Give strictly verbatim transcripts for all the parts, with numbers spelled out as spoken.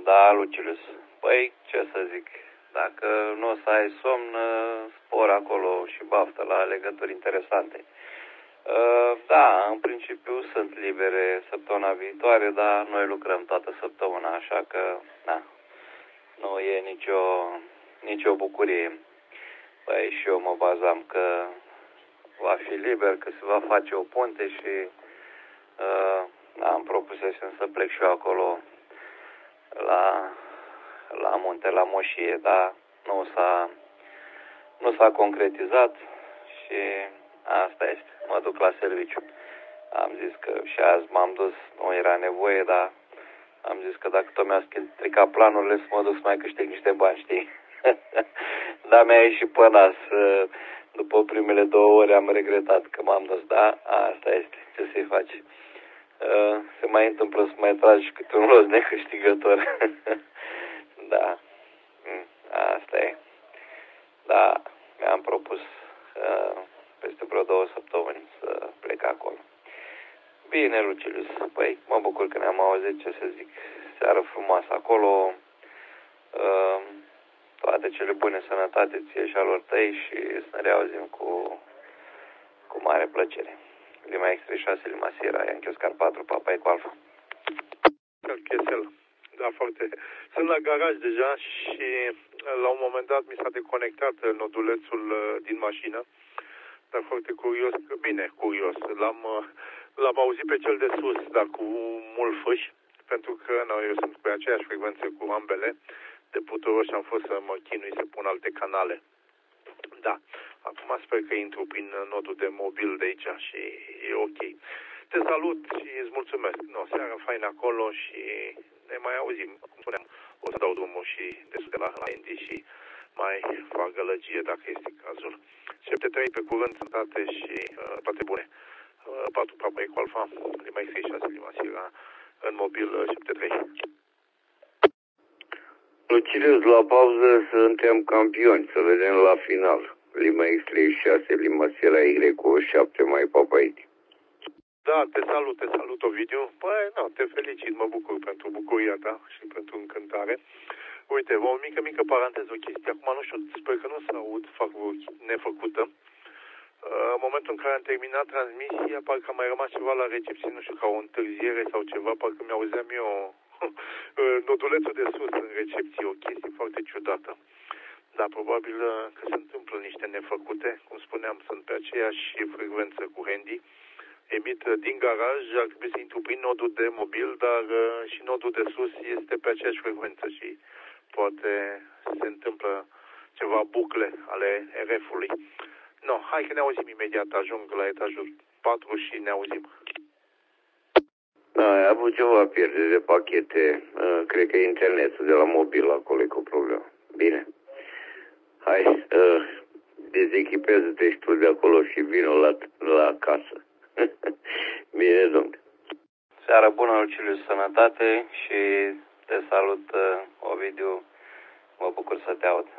Da, Lucilius. Păi, ce să zic, dacă nu o să ai somn, spor acolo și baftă la legături interesante. Da, în principiu sunt libere săptămâna viitoare, dar noi lucrăm toată săptămâna, așa că, da, nu e nicio, nicio bucurie. Păi și eu mă bazam că va fi liber, că se va face o punte și uh, da, îmi propusesem să plec și eu acolo la, la munte, la Moșie, dar nu s-a, nu s-a concretizat și asta este, mă duc la serviciu. Am zis că și azi m-am dus, nu era nevoie, dar am zis că dacă tot mi-a stricat planurile, să mă duc să mai câștig niște bani, știi? Dar mi-a ieșit pe nas. După primele două ore am regretat că m-am dus, da, asta este, ce să-i faci. Se mai întâmplă să mai tragi câte un los necâștigător. Da, asta e. Da, mi-am propus peste vreo două săptămâni să plec acolo. Bine, Lucilius, păi mă bucur că ne-am auzit, ce să zic, seară frumoasă acolo, toate cele bune, sănătate ție și alor tăi și să ne reauzim cu, cu mare plăcere. Lima X treizeci și șase, Lima Sierra, Yankee Oscar patru, Papa Eco Alpha. Chesel. Da, foarte. Sunt la garaj deja și la un moment dat mi s-a deconectat nodulețul din mașină, dar foarte curios, bine, curios, l-am, l-am auzit pe cel de sus, dar cu mult fâș, pentru că no, eu sunt pe aceeași frecvență cu ambele, de puturos și am fost să mă chinui să pun alte canale. Da, acum sper că intru prin nodul de mobil de aici și e ok. Te salut și îți mulțumesc. No, seara faină acolo și ne mai auzim. Cum spuneam, o să dau drumul și de sus de la Andy și mai fac gălăgie dacă este cazul. șapte trei pe curând, sănătate și uh, toate bune. Uh, patru Papa Eco Alpha, Lima X treizeci și șase, Lima Sierra, în mobil uh, șapte trei. Lucilius, la pauză suntem campioni, să vedem la final. Lima X treizeci și șase, Lima Sierra, Y șapte, mai Papa Indi. Da, te salut, te salut, Ovidiu. Păi, nu, te felicit, mă bucur pentru bucuria ta și pentru încântare. Uite, o mică, mică paranteză, o chestie. Acum, nu știu, sper că nu se aud, fac o nefăcută. În momentul în care am terminat transmisia, parcă a mai rămas ceva la recepție, nu știu, ca o întârziere sau ceva, parcă mi-auzeam eu nodulețul de sus în recepție, o chestie foarte ciudată. Dar probabil că se întâmplă niște nefăcute, cum spuneam, sunt pe aceeași frecvență cu Handy. Emit din garaj, ar trebui să intru prin nodul de mobil, dar și nodul de sus este pe aceeași frecvență și poate se întâmplă ceva bucle ale R F-ului. No, hai că ne auzim imediat, ajung la etajul patru și ne auzim. Da, ai avut ceva pierdere de pachete, uh, cred că internetul de la mobil acolo e cu problemă. Bine. Hai, uh, dezechipeză-te și tu de acolo și vină la, la casă. Bine, domnule. Seara bună, Lucilius, sănătate și te salut, uh, Ovidiu, mă bucur să te aud.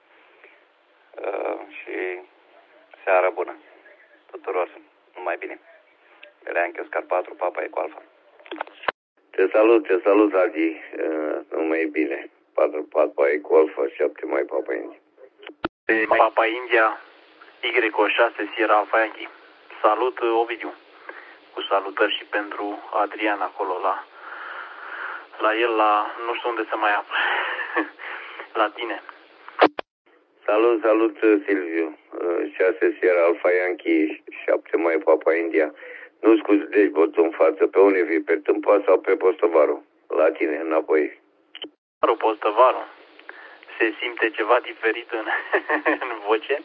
Uh, și seara bună tuturor, numai bine. Yankee Oscar patru, Papa Eco Alpha. Te salut, te salut, Adi, uh, numai bine. patru, Papa Eco Alpha, șapte, mai Papa India. Papa India, Y șase, Sierra Alpha Yankee. Salut, Ovidiu. Cu salutări și pentru Adrian acolo, la, la el, la, nu știu unde se mai află, la tine. Salut, salut, Silviu. șase, Sierra Alpha Yankee, șapte, mai Papa India. Nu scuzi, deci botul în față, pe unde vii, pe Tâmpa sau pe Postăvaru? La tine, înapoi. Postăvaru. Se simte ceva diferit în, în voce?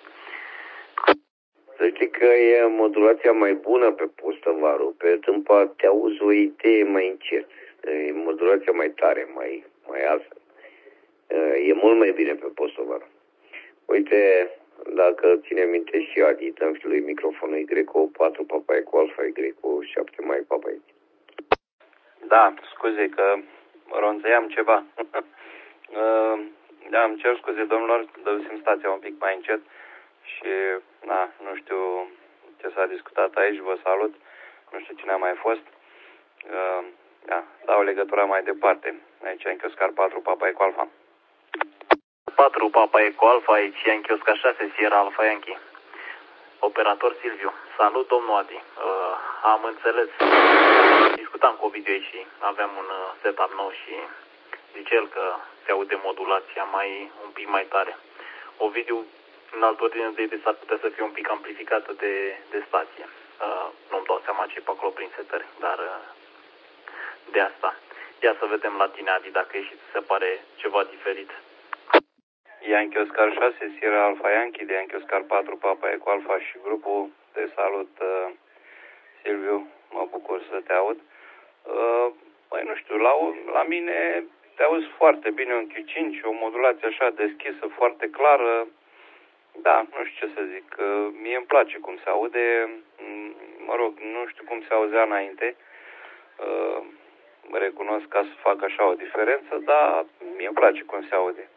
Să știi că e modulația mai bună pe Postăvaru. Pe Tâmpa te auzi o idee mai încet. E modulația mai tare, mai, mai altfel. E mult mai bine pe Postăvaru. Uite, dacă ține minte și Adi, dăm și lui microfonul Y patru, Papa Eco Alpha, Y șapte, mai Papa Indi. Da, scuze că ronțăiam ceva. Da, îmi cer scuze, domnilor, dădusem stația un pic mai încet și, na, nu știu ce s-a discutat aici, vă salut, nu știu cine a mai fost. Da, dau legătura mai departe. Aici Yankee Oscar patru, Papa Eco Alpha. patru, Papa Eco Alpha, aici Yankee Oscar șase, Sierra Alpha Yankee. Operator Silviu. Salut, domnul Adi. Uh, am înțeles. Discutam cu Ovidiu aici și aveam un uh, setup nou și zice el că se aude modulația mai, un pic mai tare. Ovidiu, în altă ordine de idei, s-ar putea să fie un pic amplificată de, de stație. Uh, nu-mi dau seama ce e pe acolo prin setări, dar uh, de asta. Ia să vedem la tine, Adi, dacă e și ți se pare ceva diferit. Yankee Oscar șase, Sierra Alpha Yankee, de Yankee Oscar patru, Papa Eco Alpha și grupul. Te salut, uh, Silviu, mă bucur să te aud. Uh, Păi nu știu, la, la mine te auzi foarte bine un Q cinci, o modulație așa deschisă, foarte clară. Da, nu știu ce să zic, uh, mie îmi place cum se aude, mă rog, nu știu cum se auzea înainte. Uh, recunosc ca să fac așa o diferență, dar mie îmi place cum se aude.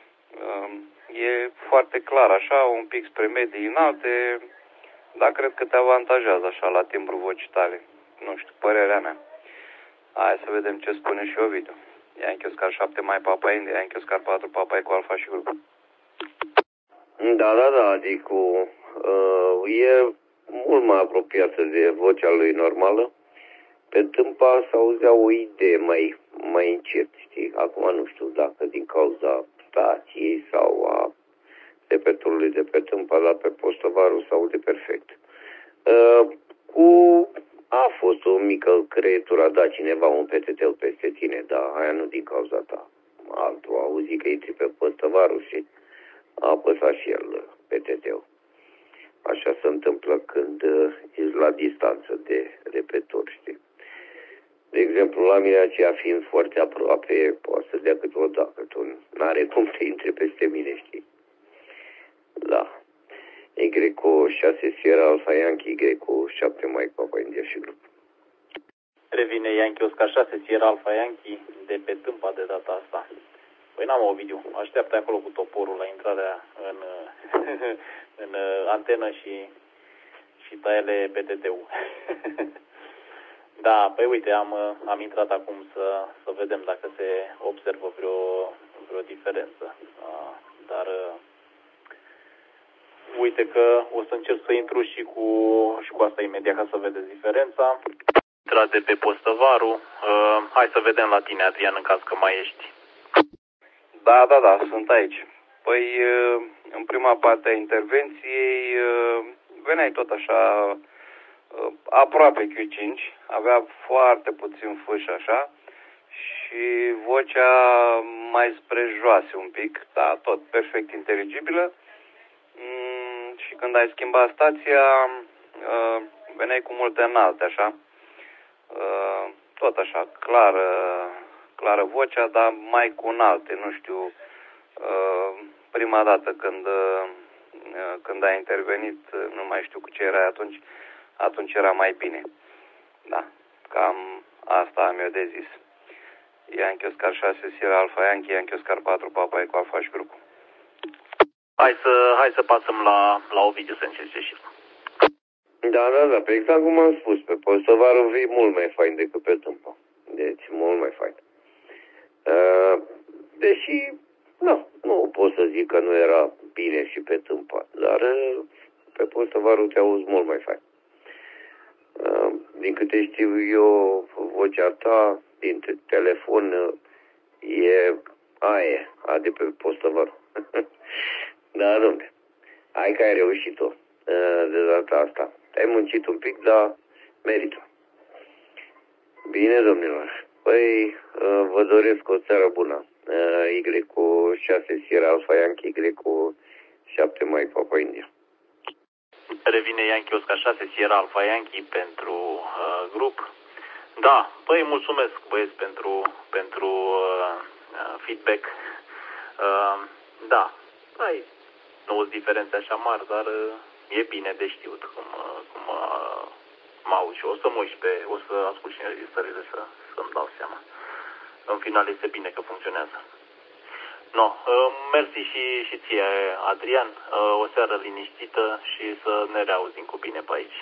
E foarte clar așa, un pic spre medii înalte, dar cred că te avantajează așa la timbru vocii tale. Nu știu, părerea mea. Hai să vedem ce spune și Ovidiu. Yankee Oscar șapte, mai Papa India, Yankee Oscar patru, Papa Eco Alpha și grup. Da, da, da, adică uh, e mult mai apropiată de vocea lui normală. Pe tâmpa s-auzea o idee mai, mai încet, știi? Acum nu știu dacă din cauza stației sau a repetorului de pe tâmpa, dar pe Postăvaru s-aude perfect. Uh, cu... A fost o mică creietură, a dat cineva un P T T peste tine, dar aia nu din cauza ta. Altul a auzit că intri pe Postăvaru și a apăsat și el P T T-ul. Așa se întâmplă când uh, ești la distanță de repetor, știi? De exemplu, la mine aceea fiind foarte aproape, poate să dea câte o dată, tu n-are cum să intre peste mine, știi? Da. Y șase Sierra Alpha Yankee, Y șapte Mike Papa India și grup. Revine Yankee Oscar șase, Sierra Alpha Yankee, de pe tâmpa de data asta. Păi n-am o Ovidiu, așteaptă acolo cu toporul la intrarea în, în antenă și, și taie-le P T T-ul. Da, păi uite, am, am intrat acum să, să vedem dacă se observă vreo, vreo diferență. Dar uite că o să încerc să intru și cu, și cu asta imediat ca să vedeți diferența. Intrat de pe Postăvaru. Uh, hai să vedem la tine, Adrian, în caz că mai ești. Da, da, da, sunt aici. Păi, în prima parte a intervenției, veneai tot așa aproape Q cinci, avea foarte puțin fâș așa și vocea mai spre joase un pic, da, tot perfect inteligibilă. Și când ai schimbat stația, veneai cu multe înalte așa, tot așa, clară, clară vocea, dar mai cu înalte, nu știu, prima dată când, când ai intervenit, nu mai știu cu ce era atunci, atunci era mai bine. Da, cam asta am eu de zis. Yankee Oscar șase, Sierra Alpha Yankee, Yankee Oscar patru, Papa Eco Alpha și grupul. Hai să, hai să pasăm la, la Ovidiu să încerce și Da, da, da, pe exact cum am spus, pe Postăvaru vii mult mai fain decât pe tâmpa. Deci, mult mai fain. Uh, deși, nu, nu pot să zic că nu era bine și pe tâmpa, dar uh, pe Postăvaru te auzi mult mai fain. Uh, din câte știu eu, vocea ta din telefon uh, e aia, a de pe Postăvaru. Da, dom'le, hai că ai reușit-o uh, de data asta. Ai muncit un pic, dar merită. Bine, domnilor. Păi, uh, vă doresc o seară bună. Uh, Y cu șase Sierra Alpha Yankee, Y cu șapte Mike Papa India. Revine Yankee Oscar șase, Sierra Alpha Yankee pentru uh, grup. Da, păi mulțumesc, băieți, pentru, pentru uh, feedback. Uh, da, ai, nu sunt diferențe așa mari, dar uh, e bine de știut cum, uh, cum uh, mă aud și o să mă uit pe, o să ascult și înregistrările să, să-mi dau seama. În final este bine că funcționează. No, uh, mersi și, și ție, Adrian, uh, o seară liniștită și să ne reauzim cu bine pe aici.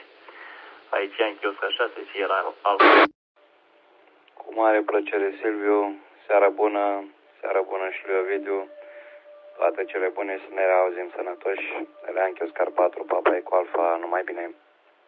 Aici Yankee Oscar șase, Sierra Alpha. Cu mare plăcere, Silviu, seara bună, seara bună și lui Ovidiu. Toate cele bune, să ne reauzim sănătoși. Leanchi Oscar patru, Papa Eco Alfa, numai bine.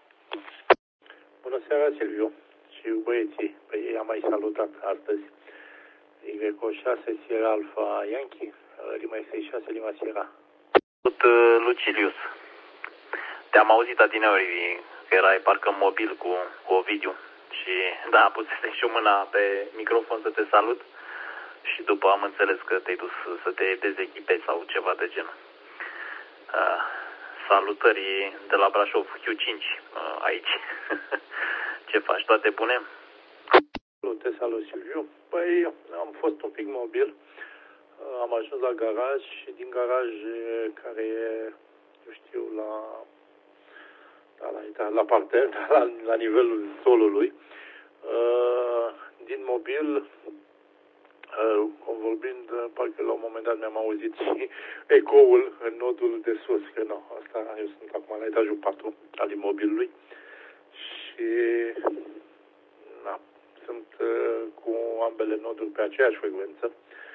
Bună seara, Silviu și băieții. Pe ei am mai salutat astăzi. Y șase, Sierra Alfa Yankee, Lima șase șase, Lima Sierra. Salut, Lucilius. Te-am auzit adineori că erai parcă mobil cu, cu Ovidiu și da, a pus și o mâna pe microfon să te salut și după am înțeles că te-ai dus să te dezechipezi sau ceva de genul. Uh, salutări de la Brașov, Q cinci uh, aici. Ce faci? Toate bune? Te salut, Silviu. Păi, am fost un pic mobil. Am ajuns la garaj și din garaj care e, eu știu, la, la, la parter, la, la nivelul solului, din mobil, vorbind, parcă la un moment dat mi-am auzit și ecoul în nodul de sus, că nu, asta, eu sunt acum la etajul patru al imobilului și na, sunt cu ambele noduri pe aceeași frecvență.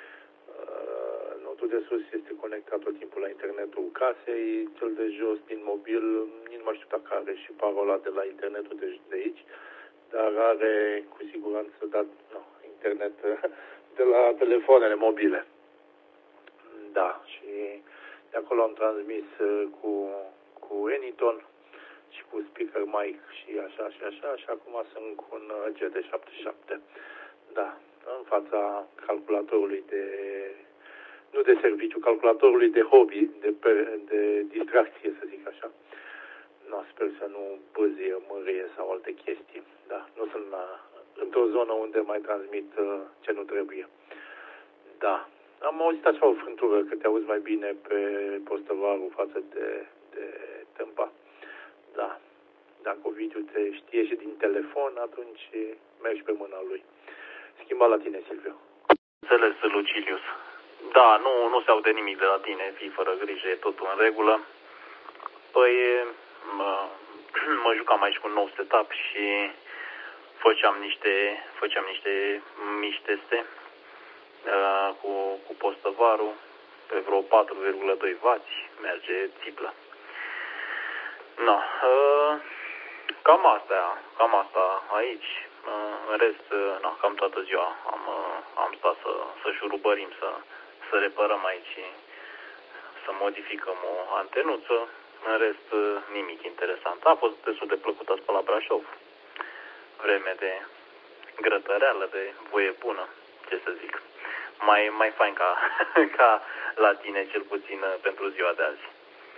Nodul de sus este conectat tot timpul la internetul casei, cel de jos din mobil, nici nu mai știu dacă are și parola de la internetul de, de aici, dar are cu siguranță dat no, internet de la telefoanele mobile. Da, și de acolo am transmis cu, cu Anyton și cu speaker mic și așa și așa și acum sunt cu un G D șaptezeci și șapte. Da, în fața calculatorului de, nu de serviciu, calculatorului de hobby, de, de distracție, să zic așa. No, sper să nu bâzie, mârie sau alte chestii. Da, nu sunt la, într-o zonă unde mai transmit uh, ce nu trebuie. Da, am auzit așa o frântură, că te auzi mai bine pe postăvarul față de, de Tâmpa. Da, dacă Ovidiu te știe și din telefon, atunci mergi pe mâna lui. Schimba la tine, Silviu. Înțeles, Lucilius. Da, nu, nu se aude nimic de la tine, fii fără grijă, e totul în regulă. Păi, mă, mă jucam aici cu un nou setup și făceam niște, făceam niște mici teste uh, cu, cu postăvarul pe vreo patru virgulă doi wați, merge țiplă. No, uh, cam asta, cam asta aici. În rest, na, cam toată ziua am, am stat să, să șurubărim, să, să reparăm aici, să modificăm o antenuță. În rest, nimic interesant. A fost destul de plăcut asta la Brașov. Vreme de grătăreală, de voie bună, ce să zic. Mai, mai fain ca, ca la tine, cel puțin pentru ziua de azi.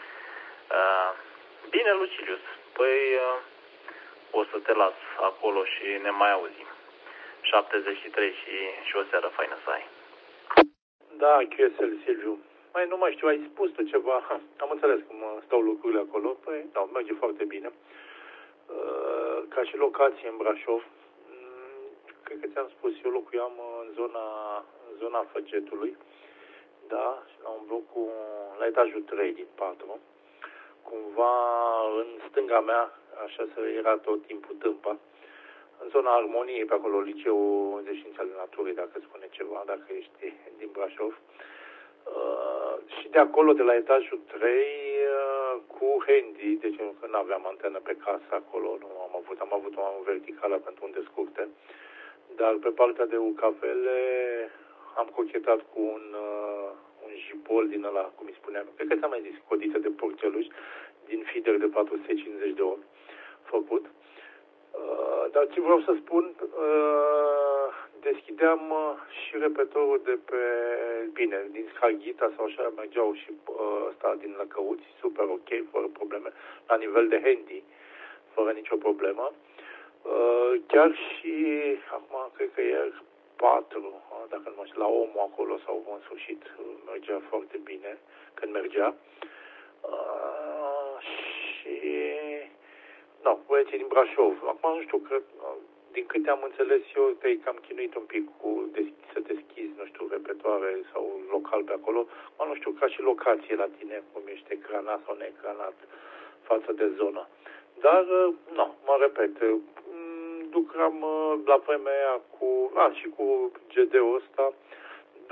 Bine, Lucilius, păi o să te las acolo și ne mai auzim. șaptezeci și trei și, și o seară faină să ai. Da, Q S L, Silviu. Mai nu mai știu, ai spus tu ceva. Am înțeles cum stau lucrurile acolo. Păi, da, merge foarte bine. Ca și locație în Brașov, cred că ți-am spus, eu locuiam în zona, în zona Făgetului. Da, la un bloc cu, la etajul trei din patru. Cumva în stânga mea, așa să era tot timpul Tâmpa, în zona Armoniei, pe acolo, Liceul de Științe ale Naturii, dacă spune ceva, dacă ești din Brașov. Uh, și de acolo, de la etajul trei, uh, cu handy, deci că nu aveam antenă pe casă acolo, nu am avut, am avut o verticală pentru unde scurte, dar pe partea de ucavele am cochetat cu un, uh, un jipol din ăla, cum îi spuneam, cred că ți-am mai zis, codiță de porceluși, din feeder de patru sute cincizeci de ohm făcut. Uh, dar ce vreau să spun, uh, deschideam uh, și repetorul de pe, bine, din Scarghita sau așa, mergeau și uh, ăsta din Lăcăuți, super ok, fără probleme, la nivel de handy, fără nicio problemă. Uh, chiar și, acum, cred că e patru, uh, dacă nu mă știu, la omul acolo sau în sfârșit, uh, mergea foarte bine, când mergea. Uh, și... Da, băieții din Brașov. Acum nu știu, că din câte am înțeles eu, te-ai cam chinuit un pic cu să deschizi, nu știu, repertoare sau local pe acolo. Acum nu știu, ca și locație la tine, cum ești ecranat sau neecranat față de zonă. Dar, nu, mă repet, lucram uh, la vremea aia cu, a, și cu G D-ul ăsta,